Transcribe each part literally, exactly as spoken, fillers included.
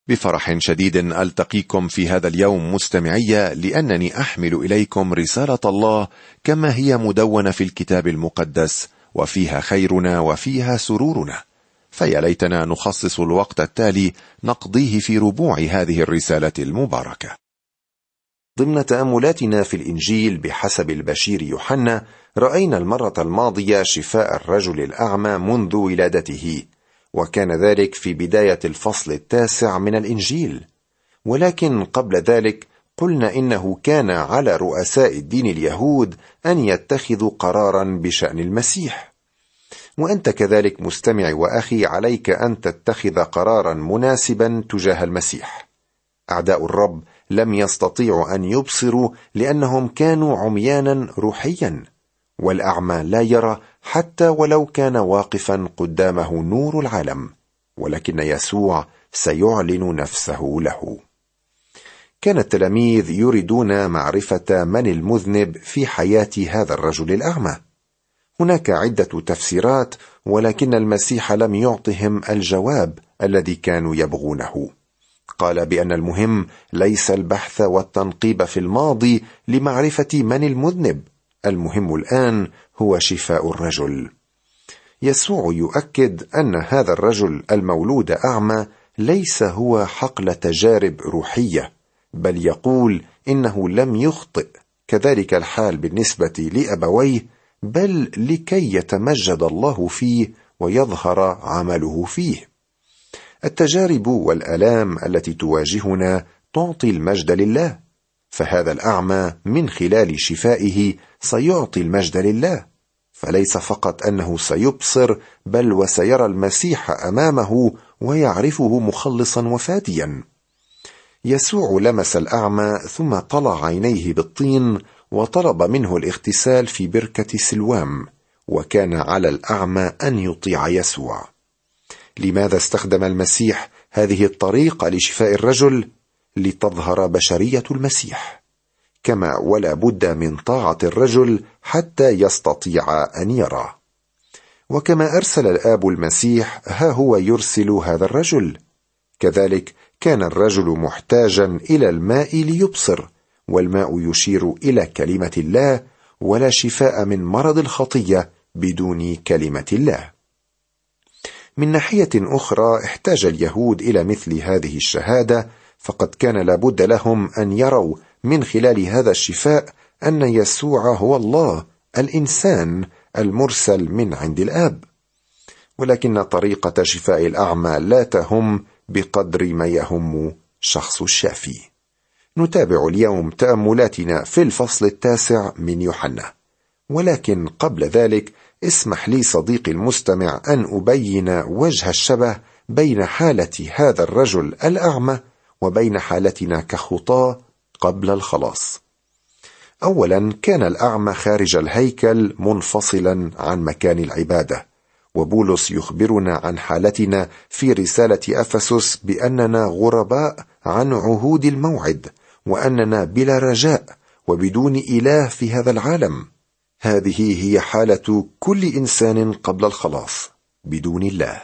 بفرح شديد ألتقيكم في هذا اليوم مستمعي، لأنني أحمل إليكم رسالة الله كما هي مدونة في الكتاب المقدس، وفيها خيرنا وفيها سرورنا. فيا ليتنا نخصص الوقت التالي نقضيه في ربوع هذه الرسالة المباركة. ضمن تأملاتنا في الإنجيل بحسب البشير يوحنا، رأينا المرة الماضية شفاء الرجل الأعمى منذ ولادته، وكان ذلك في بداية الفصل التاسع من الإنجيل. ولكن قبل ذلك قلنا إنه كان على رؤساء الدين اليهود أن يتخذوا قرارا بشأن المسيح، وأنت كذلك مستمع وأخي عليك أن تتخذ قرارا مناسبا تجاه المسيح. أعداء الرب لم يستطيعوا أن يبصروا لأنهم كانوا عميانا روحيا، والأعمى لا يرى حتى ولو كان واقفا قدامه نور العالم، ولكن يسوع سيعلن نفسه له. كان التلاميذ يريدون معرفة من المذنب في حياة هذا الرجل الأعمى. هناك عدة تفسيرات، ولكن المسيح لم يعطهم الجواب الذي كانوا يبغونه. قال بأن المهم ليس البحث والتنقيب في الماضي لمعرفة من المذنب، المهم الآن هو شفاء الرجل. يسوع يؤكد أن هذا الرجل المولود أعمى ليس هو حقل تجارب روحية، بل يقول إنه لم يخطئ، كذلك الحال بالنسبة لأبويه، بل لكي يتمجد الله فيه ويظهر عمله فيه. التجارب والآلام التي تواجهنا تعطي المجد لله، فهذا الأعمى من خلال شفائه سيعطي المجد لله، فليس فقط أنه سيبصر، بل وسيرى المسيح أمامه ويعرفه مخلصا وفاديا. يسوع لمس الأعمى ثم طلع عينيه بالطين وطلب منه الاغتسال في بركة سلوام، وكان على الأعمى أن يطيع يسوع. لماذا استخدم المسيح هذه الطريقة لشفاء الرجل؟ لتظهر بشرية المسيح، كما ولا بد من طاعة الرجل حتى يستطيع أن يرى. وكما أرسل الآب المسيح، ها هو يرسل هذا الرجل. كذلك كان الرجل محتاجا إلى الماء ليبصر، والماء يشير إلى كلمة الله، ولا شفاء من مرض الخطية بدون كلمة الله. من ناحية أخرى احتاج اليهود إلى مثل هذه الشهادة، فقد كان لابد لهم أن يروا من خلال هذا الشفاء أن يسوع هو الله الإنسان المرسل من عند الآب. ولكن طريقة شفاء الأعمى لا تهم بقدر ما يهم شخص الشافي. نتابع اليوم تأملاتنا في الفصل التاسع من يوحنا، ولكن قبل ذلك اسمح لي صديقي المستمع أن أبين وجه الشبه بين حالة هذا الرجل الأعمى وبين حالتنا كخطاة قبل الخلاص. أولا، كان الأعمى خارج الهيكل منفصلا عن مكان العبادة، وبولس يخبرنا عن حالتنا في رسالة أفسس بأننا غرباء عن عهود الموعد، وأننا بلا رجاء وبدون إله في هذا العالم. هذه هي حالة كل إنسان قبل الخلاص، بدون الله.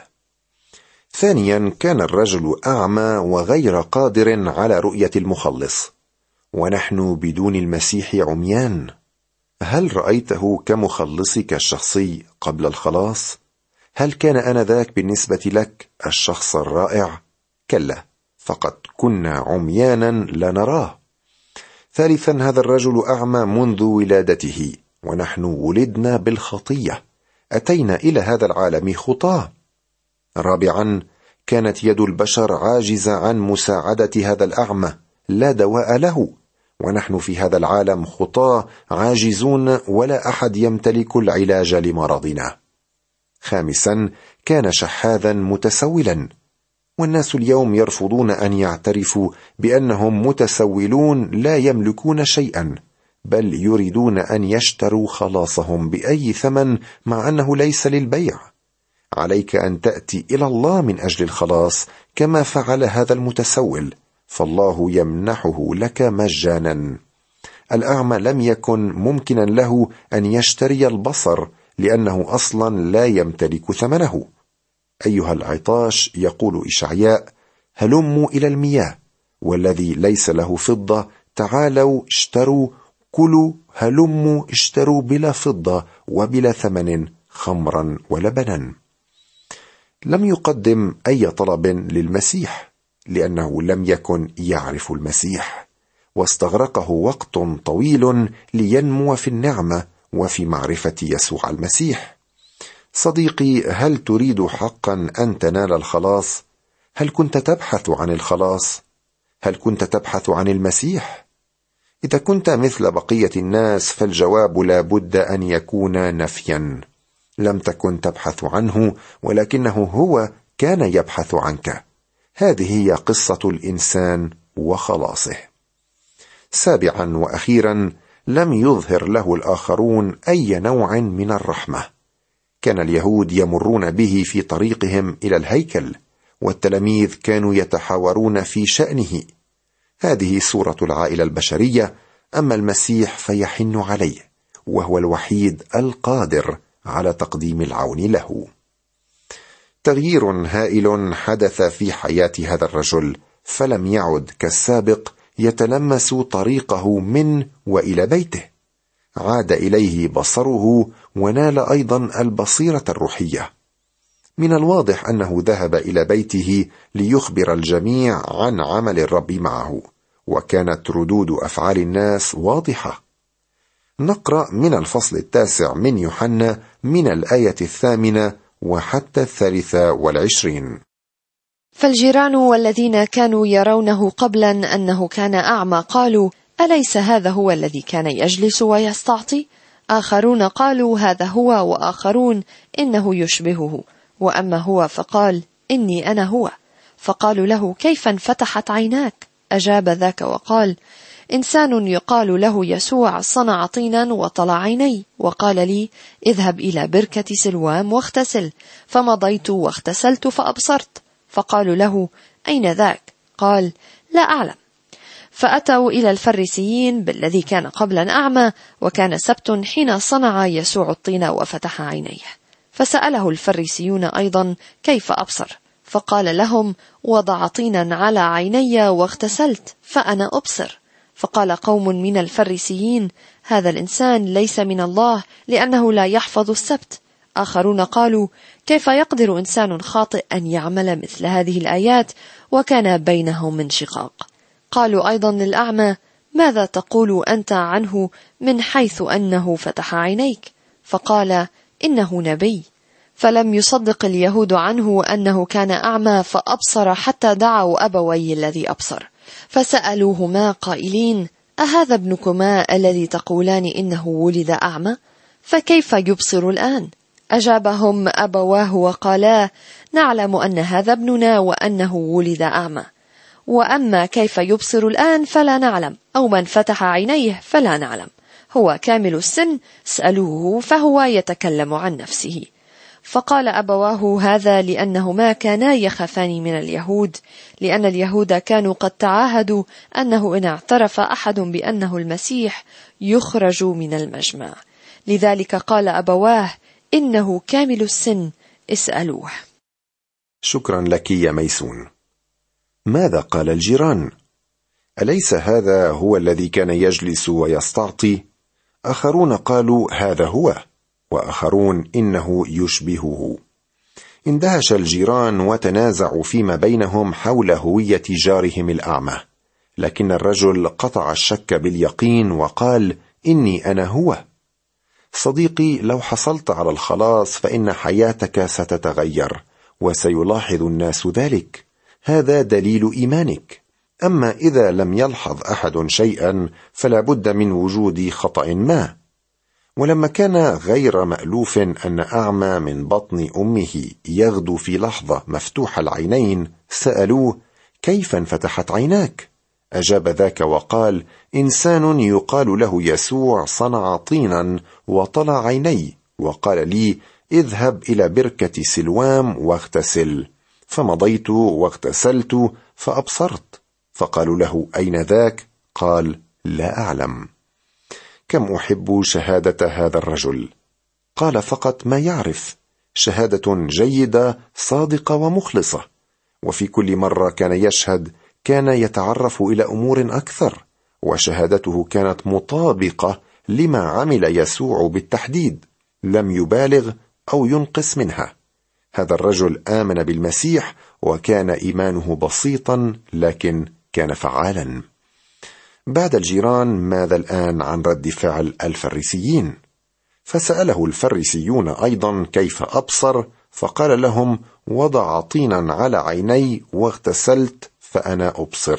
ثانيا، كان الرجل أعمى وغير قادر على رؤية المخلص، ونحن بدون المسيح عميان. هل رأيته كمخلصك الشخصي قبل الخلاص؟ هل كان آنذاك بالنسبة لك الشخص الرائع؟ كلا، فقد كنا عميانا لا نراه. ثالثا، هذا الرجل أعمى منذ ولادته، ونحن ولدنا بالخطية، أتينا إلى هذا العالم خطاة. رابعا، كانت يد البشر عاجزة عن مساعدة هذا الأعمى، لا دواء له، ونحن في هذا العالم خطاة عاجزون، ولا أحد يمتلك العلاج لمرضنا. خامسا، كان شحاذا متسولا، والناس اليوم يرفضون أن يعترفوا بأنهم متسولون لا يملكون شيئا، بل يريدون أن يشتروا خلاصهم بأي ثمن، مع أنه ليس للبيع. عليك أن تأتي إلى الله من أجل الخلاص كما فعل هذا المتسول، فالله يمنحه لك مجانا. الأعمى لم يكن ممكنا له أن يشتري البصر، لأنه أصلا لا يمتلك ثمنه. أيها العطاش، يقول إشعياء: هلموا إلى المياه، والذي ليس له فضة تعالوا اشتروا، كلوا هلموا اشتروا بلا فضة وبلا ثمن خمرا ولبنا. لم يقدم أي طلب للمسيح، لأنه لم يكن يعرف المسيح، واستغرقه وقت طويل لينمو في النعمة وفي معرفة يسوع المسيح. صديقي، هل تريد حقا أن تنال الخلاص؟ هل كنت تبحث عن الخلاص؟ هل كنت تبحث عن المسيح؟ إذا كنت مثل بقية الناس فالجواب لا بد أن يكون نفيا. لم تكن تبحث عنه، ولكنه هو كان يبحث عنك. هذه هي قصة الإنسان وخلاصه. سابعا وأخيرا، لم يظهر له الآخرون أي نوع من الرحمة. كان اليهود يمرون به في طريقهم إلى الهيكل، والتلاميذ كانوا يتحاورون في شأنه. هذه صورة العائلة البشرية، أما المسيح فيحن عليه، وهو الوحيد القادر على تقديم العون له. تغيير هائل حدث في حياة هذا الرجل، فلم يعد كالسابق يتلمس طريقه من وإلى بيته. عاد إليه بصره، ونال أيضا البصيرة الروحية. من الواضح أنه ذهب إلى بيته ليخبر الجميع عن عمل الرب معه، وكانت ردود أفعال الناس واضحة. نقرأ من الفصل التاسع من يوحنا من الآية الثامنة وحتى الثالثة والعشرين. فالجيران والذين كانوا يرونه قبلا أنه كان أعمى قالوا: أليس هذا هو الذي كان يجلس ويستعطي؟ آخرون قالوا: هذا هو، وآخرون: إنه يشبهه، وأما هو فقال: إني أنا هو. فقالوا له: كيف انفتحت عيناك؟ أجاب ذاك وقال: إنسان يقال له يسوع صنع طينا وطلع عيني، وقال لي: اذهب إلى بركة سلوام واغتسل. فمضيت واغتسلت فأبصرت. فقالوا له: أين ذاك؟ قال: لا أعلم. فأتوا إلى الفريسيين بالذي كان قبلا أعمى، وكان سبت حين صنع يسوع الطين وفتح عينيه. فسأله الفريسيون أيضا: كيف أبصر؟ فقال لهم: وضع طينا على عيني واغتسلت فأنا أبصر. فقال قوم من الفريسيين: هذا الإنسان ليس من الله، لأنه لا يحفظ السبت. آخرون قالوا: كيف يقدر إنسان خاطئ أن يعمل مثل هذه الآيات؟ وكان بينهم انشقاق. قالوا أيضا للأعمى: ماذا تقول أنت عنه من حيث أنه فتح عينيك؟ فقال: إنه نبي. فلم يصدق اليهود عنه أنه كان أعمى فأبصر، حتى دعوا أبوي الذي أبصر، فسألوهما قائلين: أهذا ابنكما الذي تقولان إنه ولد أعمى؟ فكيف يبصر الآن؟ أجابهم أبواه وقالا: نعلم أن هذا ابننا وأنه ولد أعمى، وأما كيف يبصر الآن فلا نعلم، أو من فتح عينيه فلا نعلم. هو كامل السن، اسألوه فهو يتكلم عن نفسه. فقال أبواه هذا لأنهما كانا يخافان من اليهود، لأن اليهود كانوا قد تعاهدوا أنه إن اعترف أحد بأنه المسيح يخرج من المجمع. لذلك قال أبواه: إنه كامل السن، اسألوه. شكرا لك يا ميسون. ماذا قال الجيران؟ أليس هذا هو الذي كان يجلس ويستعطي؟ آخرون قالوا: هذا هو، وآخرون: إنه يشبهه. اندهش الجيران وتنازعوا فيما بينهم حول هوية جارهم الأعمى، لكن الرجل قطع الشك باليقين وقال: إني أنا هو. صديقي، لو حصلت على الخلاص فإن حياتك ستتغير، وسيلاحظ الناس ذلك. هذا دليل إيمانك. أما إذا لم يلحظ أحد شيئا فلا بد من وجود خطأ ما. ولما كان غير مألوف أن أعمى من بطن أمه يغدو في لحظة مفتوح العينين، سألوه: كيف انفتحت عيناك؟ أجاب ذاك وقال: إنسان يقال له يسوع صنع طينا وطلع عيني، وقال لي: اذهب إلى بركة سلوام واغتسل. فمضيت واغتسلت فأبصرت. فقالوا له: أين ذاك؟ قال: لا أعلم. كم أحب شهادة هذا الرجل. قال فقط ما يعرف، شهادة جيدة صادقة ومخلصة. وفي كل مرة كان يشهد كان يتعرف إلى أمور أكثر، وشهادته كانت مطابقة لما عمل يسوع بالتحديد، لم يبالغ أو ينقص منها. هذا الرجل آمن بالمسيح، وكان إيمانه بسيطا لكن كان فعالا. بعد الجيران، ماذا الآن عن رد فعل الفريسيين؟ فسأله الفريسيون أيضا كيف أبصر، فقال لهم: وضع طينا على عيني واغتسلت فأنا أبصر.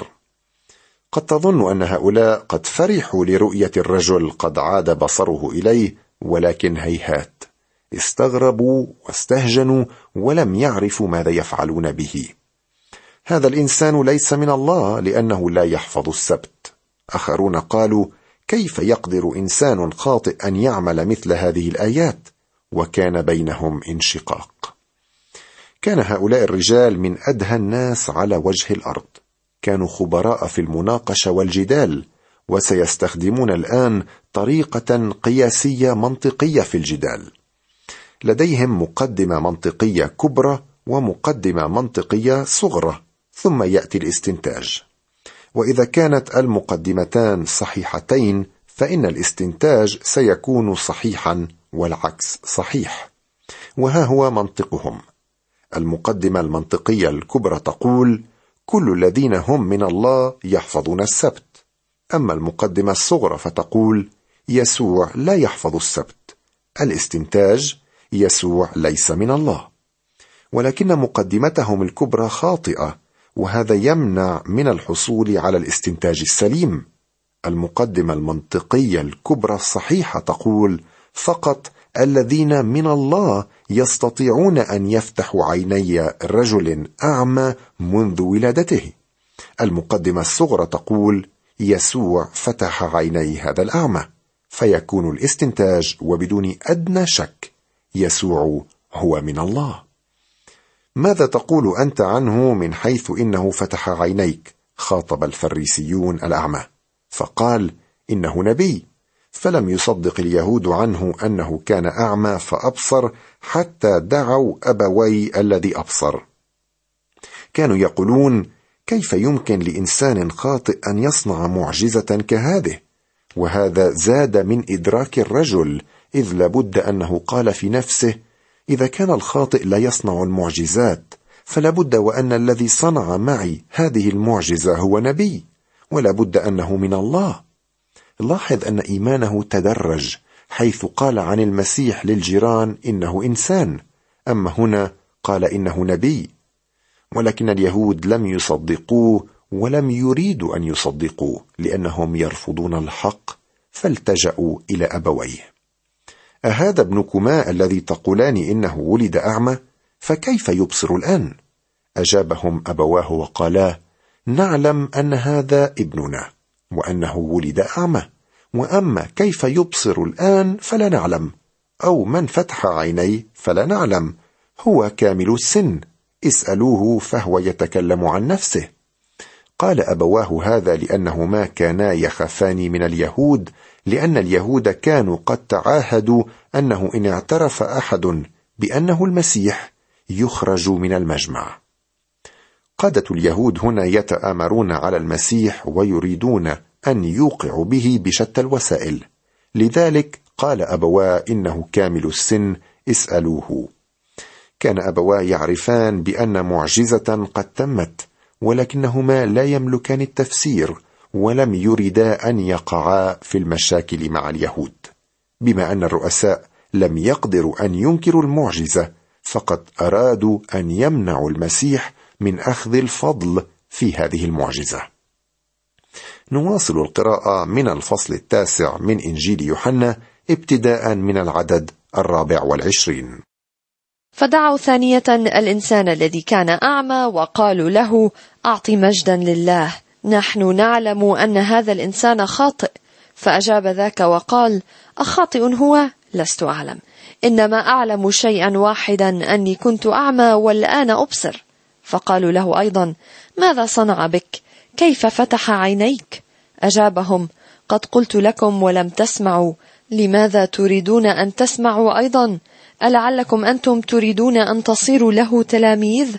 قد تظن أن هؤلاء قد فرحوا لرؤية الرجل قد عاد بصره إليه، ولكن هيهات، استغربوا واستهجنوا ولم يعرفوا ماذا يفعلون به. هذا الإنسان ليس من الله لأنه لا يحفظ السبت. آخرون قالوا: كيف يقدر إنسان خاطئ أن يعمل مثل هذه الآيات؟ وكان بينهم انشقاق. كان هؤلاء الرجال من أدهى الناس على وجه الأرض، كانوا خبراء في المناقشة والجدال، وسيستخدمون الآن طريقة قياسية منطقية في الجدال. لديهم مقدمة منطقية كبرى ومقدمة منطقية صغرى، ثم يأتي الاستنتاج. وإذا كانت المقدمتان صحيحتين فإن الاستنتاج سيكون صحيحا والعكس صحيح. وها هو منطقهم. المقدمة المنطقية الكبرى تقول: كل الذين هم من الله يحفظون السبت. أما المقدمة الصغرى فتقول: يسوع لا يحفظ السبت. الاستنتاج: يسوع ليس من الله. ولكن مقدمتهم الكبرى خاطئة، وهذا يمنع من الحصول على الاستنتاج السليم. المقدمة المنطقية الكبرى الصحيحة تقول: فقط الذين من الله يستطيعون أن يفتحوا عيني رجل أعمى منذ ولادته. المقدمة الصغرى تقول: يسوع فتح عيني هذا الأعمى. فيكون الاستنتاج وبدون أدنى شك: يسوع هو من الله. ماذا تقول أنت عنه من حيث إنه فتح عينيك؟ خاطب الفريسيون الأعمى، فقال: إنه نبي. فلم يصدق اليهود عنه أنه كان أعمى فأبصر، حتى دعوا أبوي الذي أبصر. كانوا يقولون: كيف يمكن لإنسان خاطئ أن يصنع معجزة كهذه؟ وهذا زاد من إدراك الرجل، إذ لابد أنه قال في نفسه: إذا كان الخاطئ لا يصنع المعجزات، فلابد وأن الذي صنع معي هذه المعجزة هو نبي، ولابد أنه من الله. لاحظ أن إيمانه تدرج، حيث قال عن المسيح للجيران إنه إنسان، أما هنا قال إنه نبي. ولكن اليهود لم يصدقوه ولم يريدوا أن يصدقوه، لأنهم يرفضون الحق، فالتجأوا إلى أبويه. أهذا ابنكما الذي تقولان إنه ولد أعمى؟ فكيف يبصر الآن؟ أجابهم أبواه وقالا: نعلم أن هذا ابننا، وأنه ولد أعمى، وأما كيف يبصر الآن فلا نعلم، أو من فتح عينيه فلا نعلم، هو كامل السن، اسألوه فهو يتكلم عن نفسه. قال أبواه هذا لأنهما كانا يخافان من اليهود، لأن اليهود كانوا قد تعاهدوا أنه إن اعترف أحد بأنه المسيح يخرج من المجمع. قادة اليهود هنا يتآمرون على المسيح ويريدون أن يوقعوا به بشتى الوسائل، لذلك قال أبواه إنه كامل السن، اسألوه. كان أبواه يعرفان بأن معجزة قد تمت، ولكنهما لا يملكان التفسير، ولم يريدا أن يقعا في المشاكل مع اليهود. بما أن الرؤساء لم يقدروا أن ينكروا المعجزة، فقد أرادوا أن يمنعوا المسيح من أخذ الفضل في هذه المعجزة. نواصل القراءة من الفصل التاسع من إنجيل يوحنا، ابتداء من العدد الرابع والعشرين. فدعوا ثانية الإنسان الذي كان أعمى وقالوا له: أعط مجدا لله، نحن نعلم أن هذا الإنسان خاطئ. فأجاب ذاك وقال: أخاطئ هو؟ لست أعلم، إنما أعلم شيئا واحدا، أني كنت أعمى والآن أبصر. فقالوا له أيضا: ماذا صنع بك؟ كيف فتح عينيك؟ أجابهم: قد قلت لكم ولم تسمعوا، لماذا تريدون أن تسمعوا أيضا؟ ألعلكم أنتم تريدون أن تصيروا له تلاميذ؟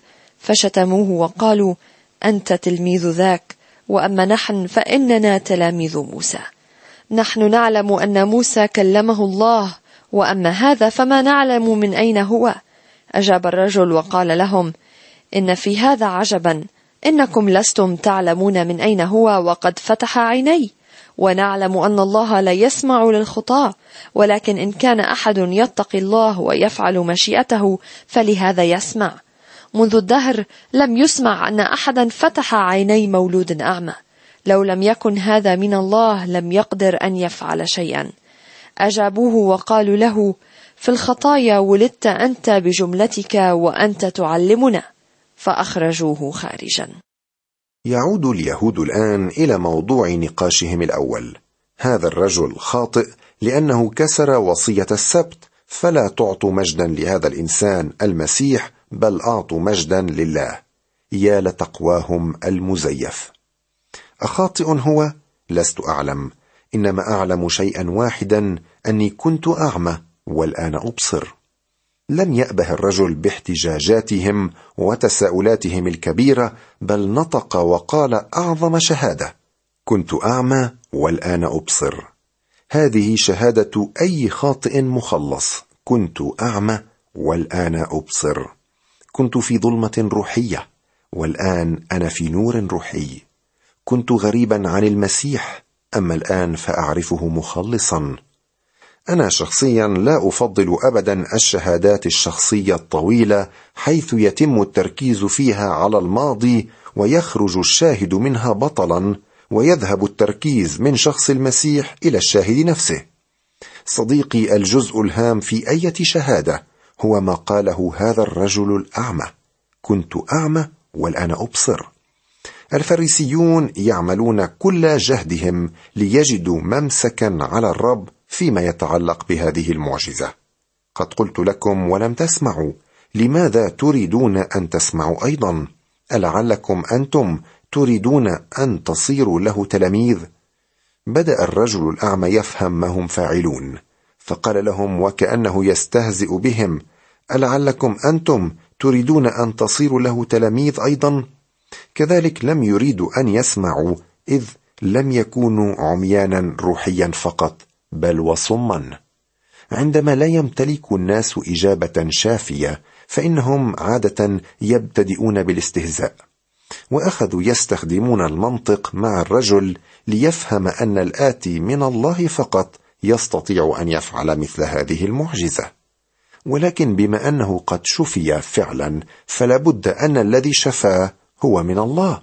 فشتموه وقالوا: أنت تلميذ ذاك، وأما نحن فإننا تلاميذ موسى. نحن نعلم أن موسى كلمه الله، وأما هذا فما نعلم من أين هو. أجاب الرجل وقال لهم: إن في هذا عجبا، إنكم لستم تعلمون من أين هو، وقد فتح عيني، ونعلم أن الله لا يسمع للخطاة، ولكن إن كان أحد يتقي الله ويفعل مشيئته فلهذا يسمع. منذ الدهر لم يسمع أن أحدا فتح عيني مولود أعمى. لو لم يكن هذا من الله لم يقدر أن يفعل شيئا. أجابوه وقالوا له: في الخطايا ولدت أنت بجملتك وأنت تعلمنا. فأخرجوه خارجا. يعود اليهود الآن إلى موضوع نقاشهم الأول. هذا الرجل خاطئ لأنه كسر وصية السبت، فلا تعطوا مجدا لهذا الإنسان المسيح، بل أعطوا مجدا لله. يا لتقواهم المزيف. أخاطئ هو؟ لست أعلم، إنما أعلم شيئا واحدا، أني كنت أعمى والآن أبصر. لم يأبه الرجل باحتجاجاتهم وتساؤلاتهم الكبيرة، بل نطق وقال أعظم شهادة: كنت أعمى والآن أبصر. هذه شهادة أي خاطئ مخلص: كنت أعمى والآن أبصر. كنت في ظلمة روحية والآن أنا في نور روحي. كنت غريبا عن المسيح، أما الآن فأعرفه مخلصا. أنا شخصيا لا أفضل أبدا الشهادات الشخصية الطويلة، حيث يتم التركيز فيها على الماضي ويخرج الشاهد منها بطلا، ويذهب التركيز من شخص المسيح إلى الشاهد نفسه. صديقي، الجزء الهام في أي شهادة هو ما قاله هذا الرجل الأعمى: كنت أعمى والآن أبصر. الفريسيون يعملون كل جهدهم ليجدوا ممسكا على الرب فيما يتعلق بهذه المعجزة. قد قلت لكم ولم تسمعوا، لماذا تريدون أن تسمعوا أيضا؟ ألعلكم أنتم تريدون أن تصيروا له تلاميذ؟ بدأ الرجل الأعمى يفهم ما هم فاعلون، فقال لهم وكأنه يستهزئ بهم: ألعلكم أنتم تريدون أن تصيروا له تلاميذ أيضا؟ كذلك لم يريدوا أن يسمعوا، إذ لم يكونوا عميانا روحيا فقط، بل وصما. عندما لا يمتلك الناس إجابة شافية، فإنهم عادة يبتدئون بالاستهزاء، وأخذوا يستخدمون المنطق مع الرجل ليفهم أن الآتي من الله فقط يستطيع أن يفعل مثل هذه المعجزة. ولكن بما أنه قد شفي فعلا، فلا بد أن الذي شفاه هو من الله.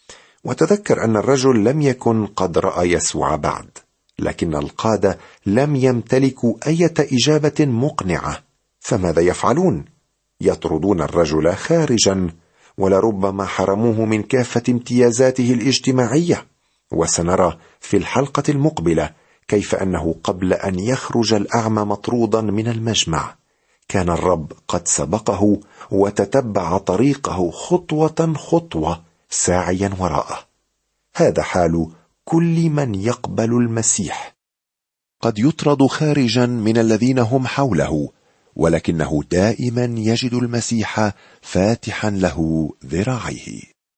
وتذكر أن الرجل لم يكن قد رأى يسوع بعد، لكن القادة لم يمتلكوا أي إجابة مقنعة، فماذا يفعلون؟ يطردون الرجل خارجا، ولربما حرموه من كافة امتيازاته الاجتماعية. وسنرى في الحلقة المقبلة كيف أنه قبل أن يخرج الأعمى مطرودا من المجمع، كان الرب قد سبقه وتتبع طريقه خطوة خطوة ساعيا وراءه. هذا حال كل من يقبل المسيح. قد يطرد خارجا من الذين هم حوله، ولكنه دائما يجد المسيح فاتحا له ذراعيه.